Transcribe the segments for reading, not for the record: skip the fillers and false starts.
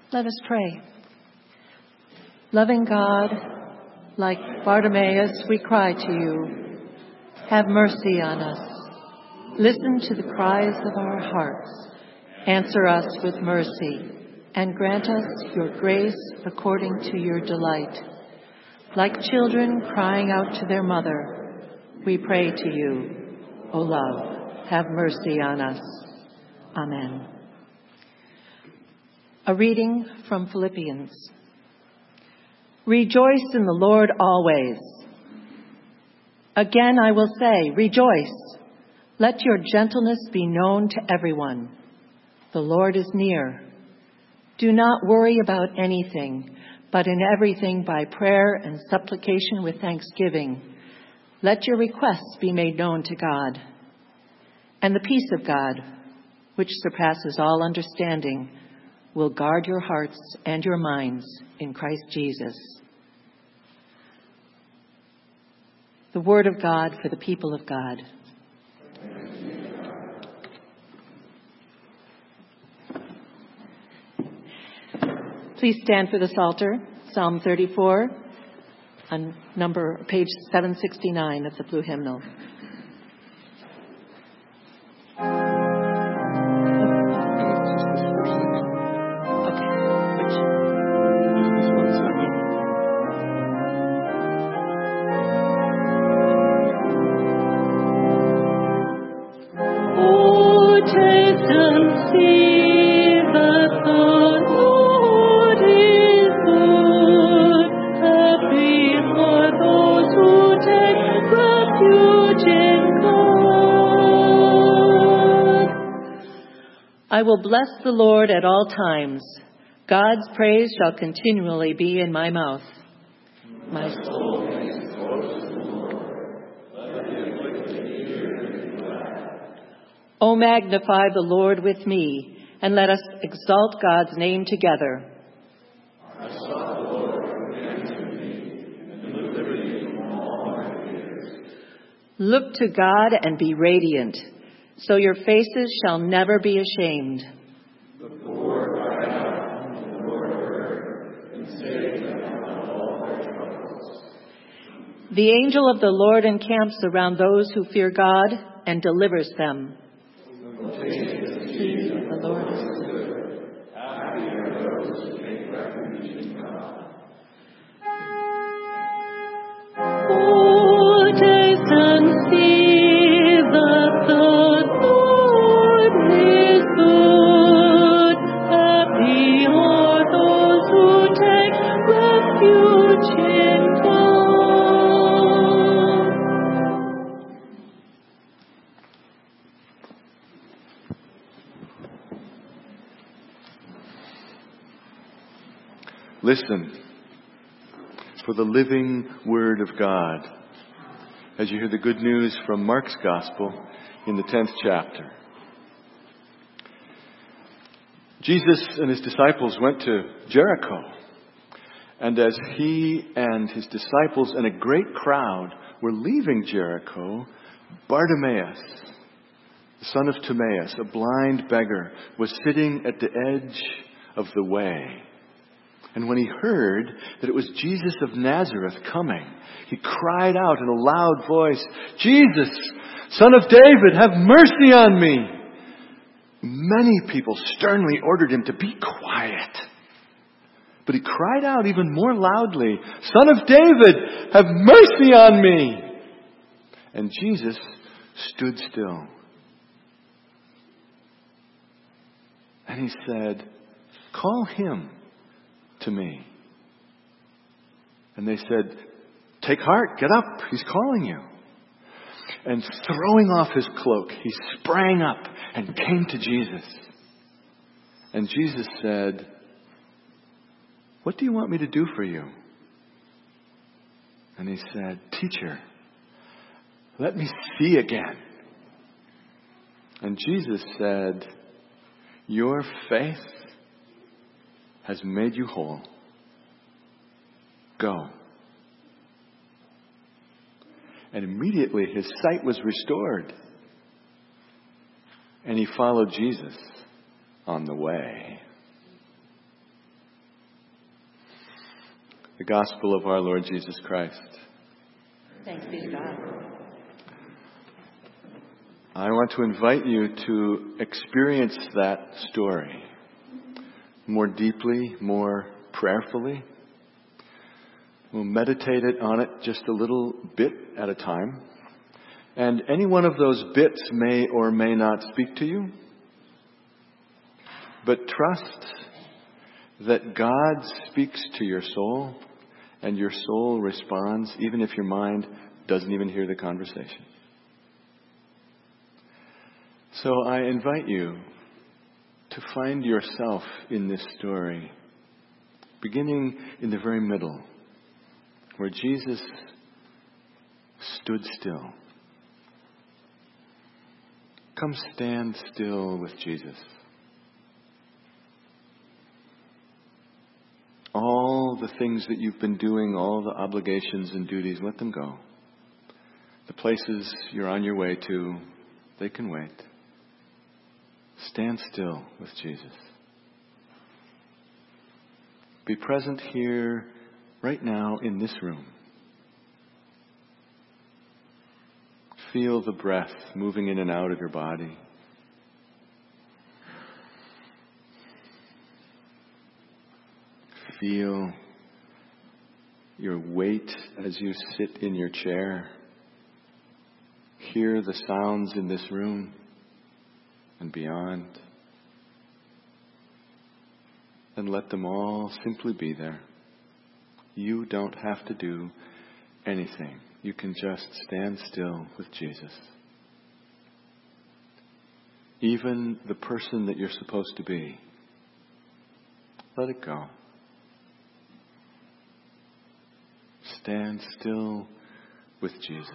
Let us pray. Loving God, like Bartimaeus, we cry to you. Have mercy on us. Listen to the cries of our hearts. Answer us with mercy, and grant us your grace according to your delight. Like children crying out to their mother, we pray to you. O love, have mercy on us. Amen. A reading from Philippians. Rejoice in the Lord always. Again I will say, rejoice. Let your gentleness be known to everyone. The Lord is near. Do not worry about anything, but in everything by prayer and supplication with thanksgiving, let your requests be made known to God. And the peace of God, which surpasses all understanding, will guard your hearts and your minds in Christ Jesus. The word of God for the people of God. Please stand for the Psalter, Psalm 34, on page 769 of the Blue Hymnal. I will bless the Lord at all times. God's praise shall continually be in my mouth. My soul. O magnify the Lord with me, and let us exalt God's name together. I sought the Lord who answered me, and delivered me from all my fears. Look to God and be radiant, so your faces shall never be ashamed. The poor cry out, and the Lord heard, and saved them from all their troubles. The angel of the Lord encamps around those who fear God and delivers them. The Lord is good. Happy are those who take refuge in God. Oh, taste and see that the Lord is good. Happy are those who take refuge in God. Listen for the living word of God as you hear the good news from Mark's Gospel in the 10th chapter. Jesus and his disciples went to Jericho, and as he and his disciples and a great crowd were leaving Jericho, Bartimaeus, the son of Timaeus, a blind beggar, was sitting at the edge of the way. And when he heard that it was Jesus of Nazareth coming, he cried out in a loud voice, "Jesus, Son of David, have mercy on me!" Many people sternly ordered him to be quiet. But he cried out even more loudly, "Son of David, have mercy on me!" And Jesus stood still. And he said, "Call him to me." And they said, "Take heart, get up, he's calling you." And throwing off his cloak, he sprang up and came to Jesus. And Jesus said, "What do you want me to do for you?" And he said, "Teacher, let me see again." And Jesus said, "Your faith has made you whole. Go." And immediately his sight was restored. And he followed Jesus on the way. The gospel of our Lord Jesus Christ. Thanks be to God. I want to invite you to experience that story more deeply, more prayerfully. We'll meditate on it just a little bit at a time. And any one of those bits may or may not speak to you. But trust that God speaks to your soul and your soul responds even if your mind doesn't even hear the conversation. So I invite you to find yourself in this story, beginning in the very middle, where Jesus stood still. Come stand still with Jesus. All the things that you've been doing, all the obligations and duties, let them go. The places you're on your way to, they can wait. Stand still with Jesus. Be present here, right now, in this room. Feel the breath moving in and out of your body. Feel your weight as you sit in your chair. Hear the sounds in this room and beyond. And let them all simply be there. You don't have to do anything. You can just stand still with Jesus. Even the person that you're supposed to be, let it go. Stand still with Jesus.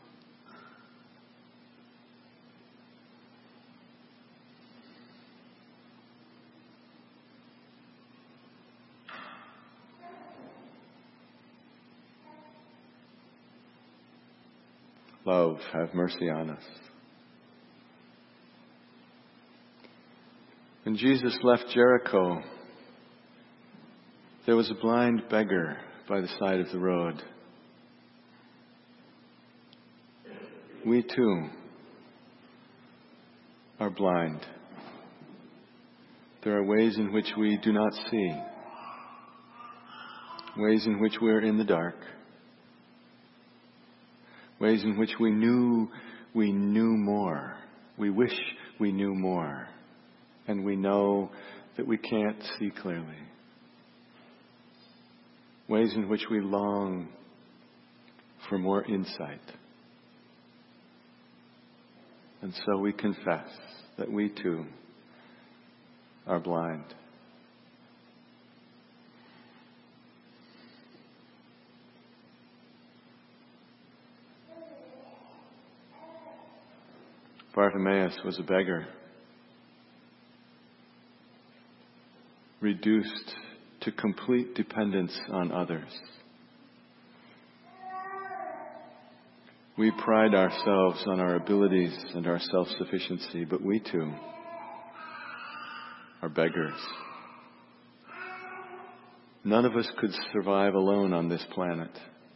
Love, have mercy on us. When Jesus left Jericho, there was a blind beggar by the side of the road. We too are blind. There are ways in which we do not see, ways in which we're in the dark, ways in which we knew more. We wish we knew more, and we know that we can't see clearly. Ways in which we long for more insight. And so we confess that we too are blind. Bartimaeus was a beggar, reduced to complete dependence on others. We pride ourselves on our abilities and our self-sufficiency, but we too are beggars. None of us could survive alone on this planet.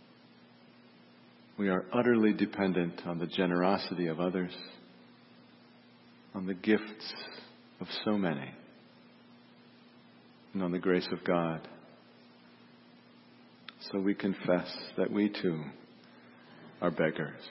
We are utterly dependent on the generosity of others, on the gifts of so many, and on the grace of God. So we confess that we too are beggars.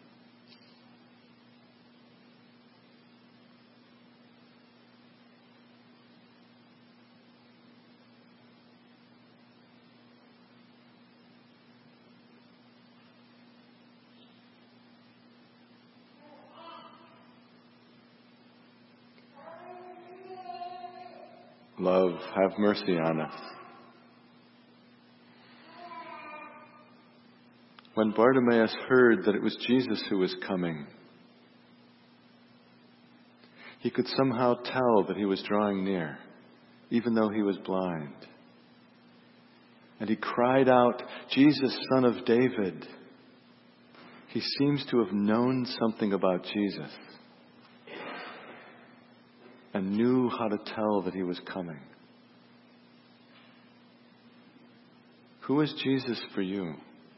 Love, have mercy on us. When Bartimaeus heard that it was Jesus who was coming, he could somehow tell that he was drawing near, even though he was blind. And he cried out, "Jesus, Son of David." He seems to have known something about Jesus and knew how to tell that he was coming. Who is Jesus for you?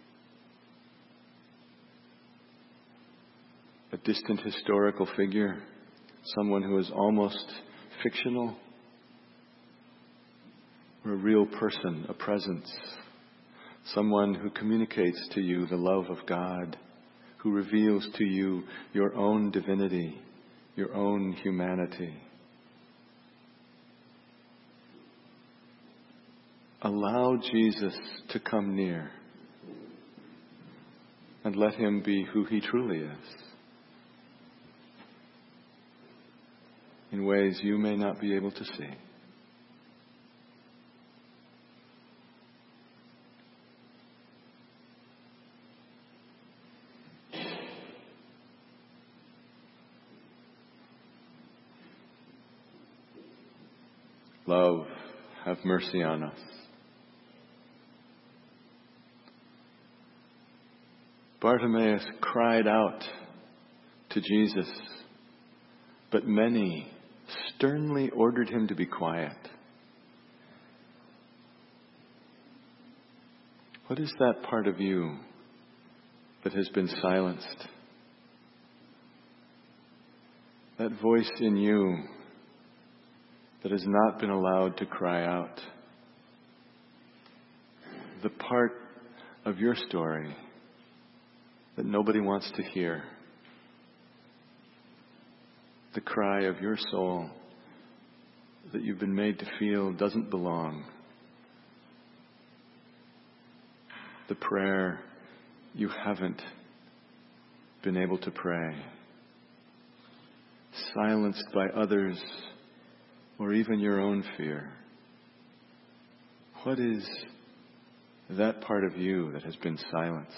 A distant historical figure? Someone who is almost fictional? Or a real person, a presence? Someone who communicates to you the love of God, who reveals to you your own divinity, your own humanity. Allow Jesus to come near and let him be who he truly is, in ways you may not be able to see. Love, have mercy on us. Bartimaeus cried out to Jesus, but many sternly ordered him to be quiet. What is that part of you that has been silenced? That voice in you that has not been allowed to cry out. The part of your story that nobody wants to hear. The cry of your soul that you've been made to feel doesn't belong. The prayer you haven't been able to pray. Silenced by others or even your own fear. What is that part of you that has been silenced?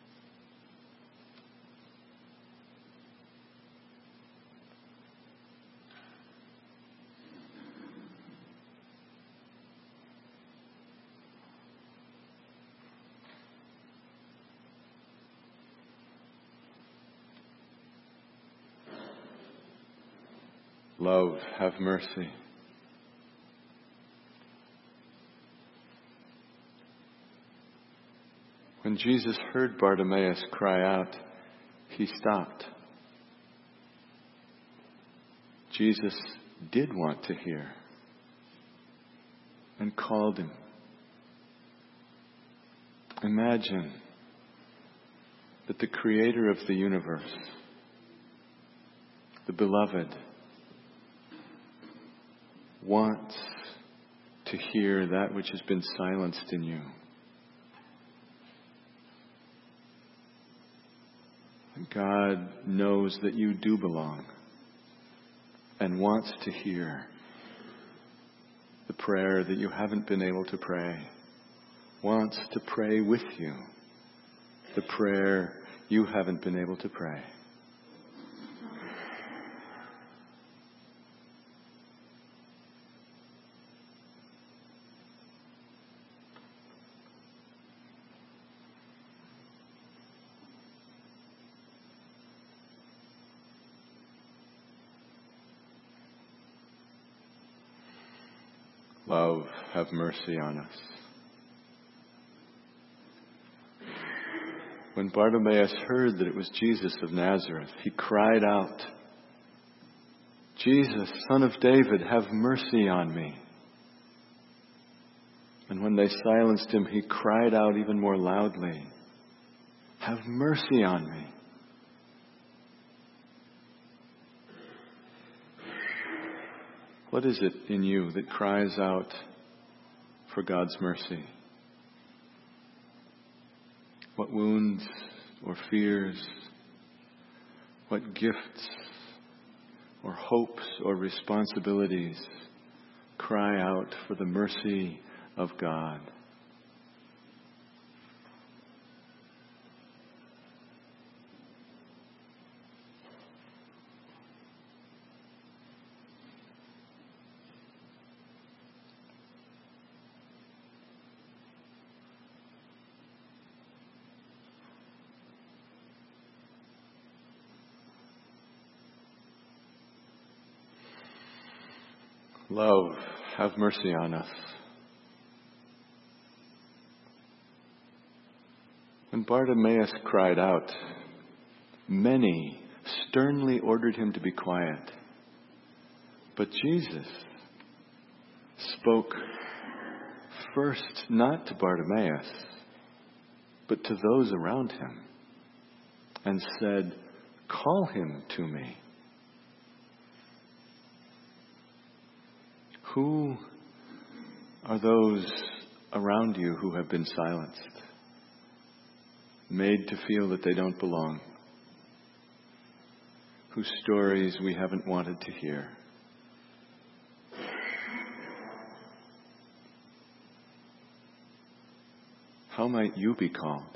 Love, have mercy. When Jesus heard Bartimaeus cry out, he stopped. Jesus did want to hear and called him. Imagine that the Creator of the universe, the Beloved, wants to hear that which has been silenced in you. God knows that you do belong and wants to hear the prayer that you haven't been able to pray, wants to pray with you the prayer you haven't been able to pray. Love, have mercy on us. When Bartimaeus heard that it was Jesus of Nazareth, he cried out, "Jesus, Son of David, have mercy on me." And when they silenced him, he cried out even more loudly, "Have mercy on me." What is it in you that cries out for God's mercy? What wounds or fears, what gifts or hopes or responsibilities cry out for the mercy of God? Love, have mercy on us. When Bartimaeus cried out, many sternly ordered him to be quiet. But Jesus spoke first not to Bartimaeus, but to those around him, and said, "Call him to me." Who are those around you who have been silenced, made to feel that they don't belong, whose stories we haven't wanted to hear? How might you be called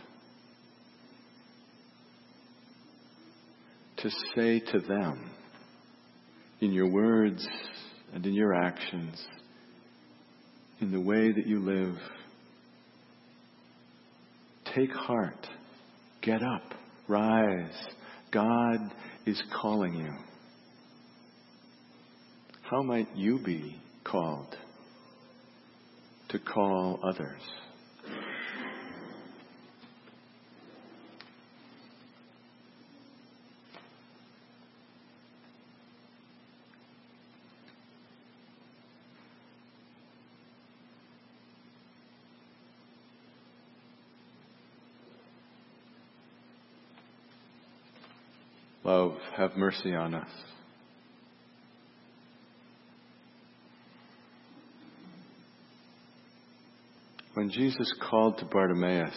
to say to them, in your words and in your actions, in the way that you live, take heart, get up, rise, God is calling you? How might you be called to call others? Love, have mercy on us. When Jesus called to Bartimaeus,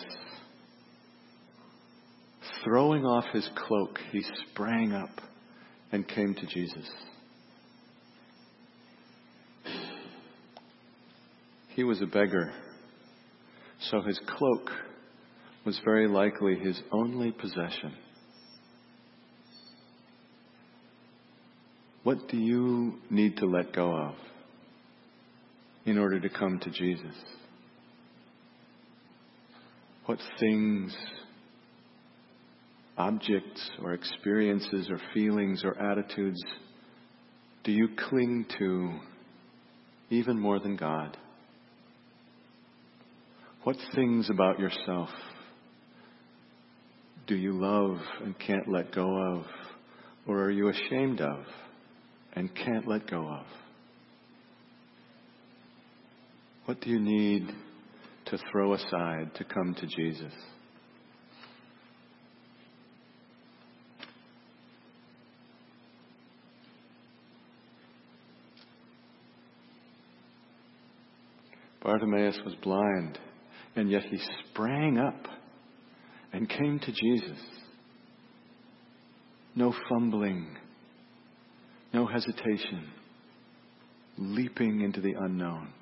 throwing off his cloak, he sprang up and came to Jesus. He was a beggar, so his cloak was very likely his only possession. What do you need to let go of in order to come to Jesus? What things, objects, or experiences, or feelings, or attitudes do you cling to even more than God? What things about yourself do you love and can't let go of, or are you ashamed of and can't let go of? What do you need to throw aside to come to Jesus? Bartimaeus was blind, and yet he sprang up and came to Jesus. No fumbling, no hesitation, leaping into the unknown.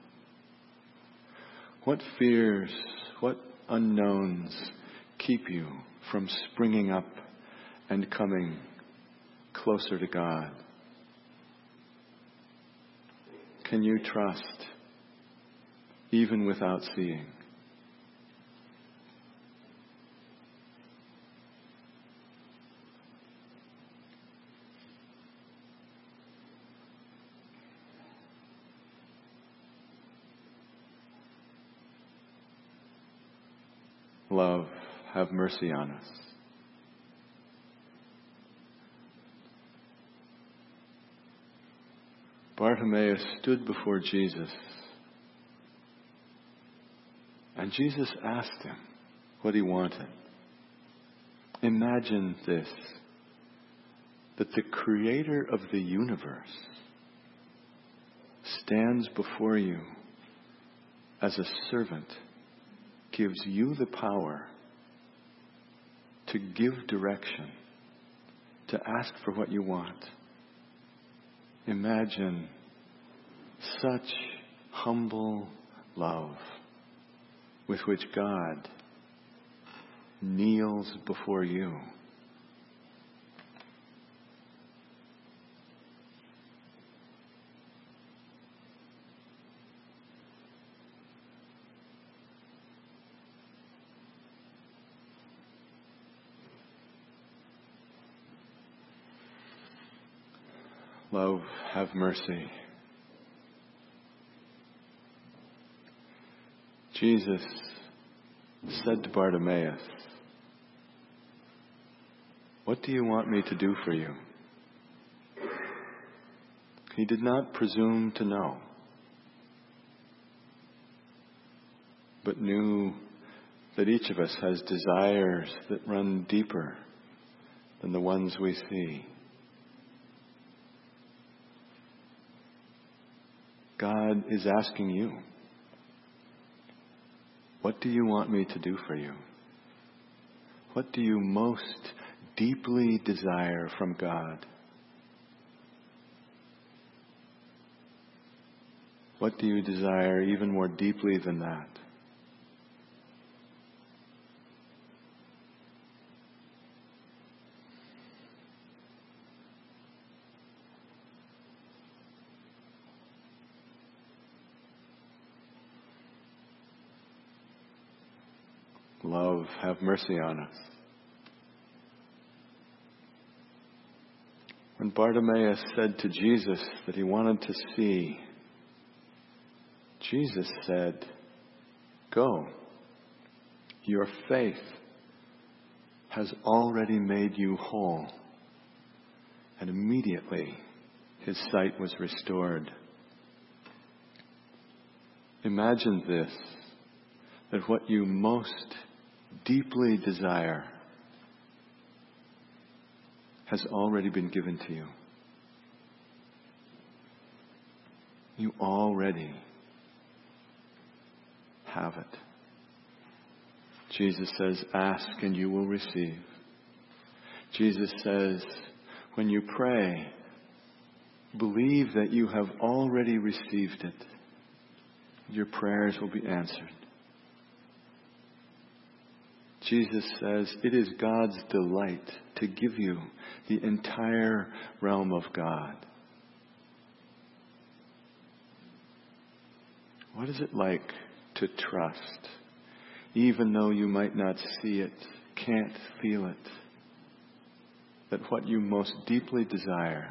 What fears, what unknowns keep you from springing up and coming closer to God? Can you trust even without seeing? Love, have mercy on us. Bartimaeus stood before Jesus, and Jesus asked him what he wanted. Imagine this, that the creator of the universe stands before you as a servant, gives you the power to give direction, to ask for what you want. Imagine such humble love with which God kneels before you. Love, have mercy. Jesus said to Bartimaeus, What do you want me to do for you? He did not presume to know, but knew that each of us has desires that run deeper than the ones we see. God is asking you, what do you want me to do for you? What do you most deeply desire from God? What do you desire even more deeply than that? Love, have mercy on us. When Bartimaeus said to Jesus that he wanted to see, Jesus said, "Go. Your faith has already made you whole." And immediately his sight was restored. Imagine this, that what you most deeply desire has already been given to you. You already have it. Jesus says, ask and you will receive. Jesus says, when you pray, believe that you have already received it. Your prayers will be answered. Jesus says it is God's delight to give you the entire realm of God. What is it like to trust, even though you might not see it, can't feel it, that what you most deeply desire,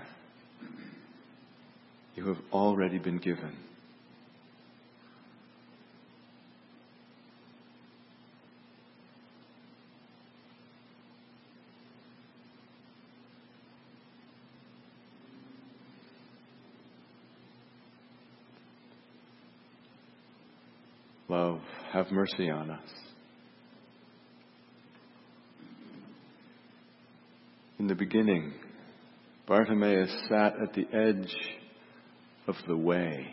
you have already been given? Love, have mercy on us. In the beginning, Bartimaeus sat at the edge of the way.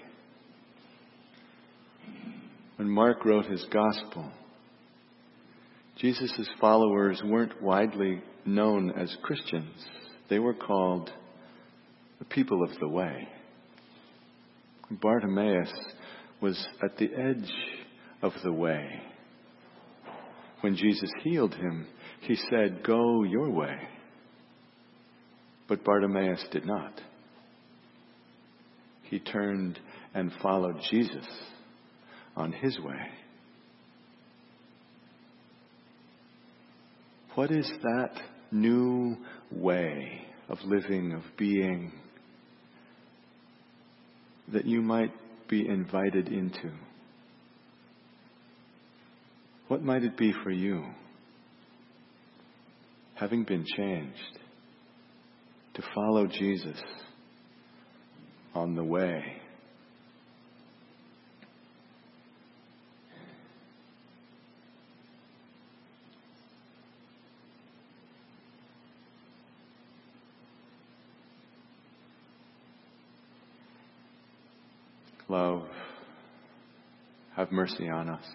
When Mark wrote his gospel, Jesus' followers weren't widely known as Christians. They were called the people of the way. Bartimaeus was at the edge of the way. When Jesus healed him, he said, "Go your way." But Bartimaeus did not. He turned and followed Jesus on his way. What is that new way of living, of being, that you might be invited into? What might it be for you, having been changed, to follow Jesus on the way? Love, have mercy on us.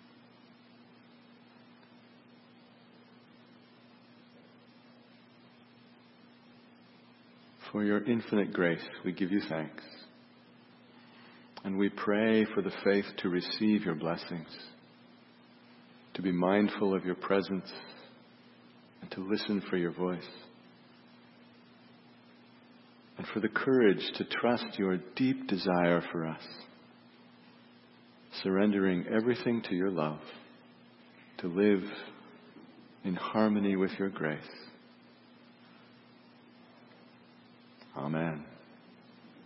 For your infinite grace, we give you thanks. And we pray for the faith to receive your blessings, to be mindful of your presence, and to listen for your voice. And for the courage to trust your deep desire for us, surrendering everything to your love, to live in harmony with your grace. Amen.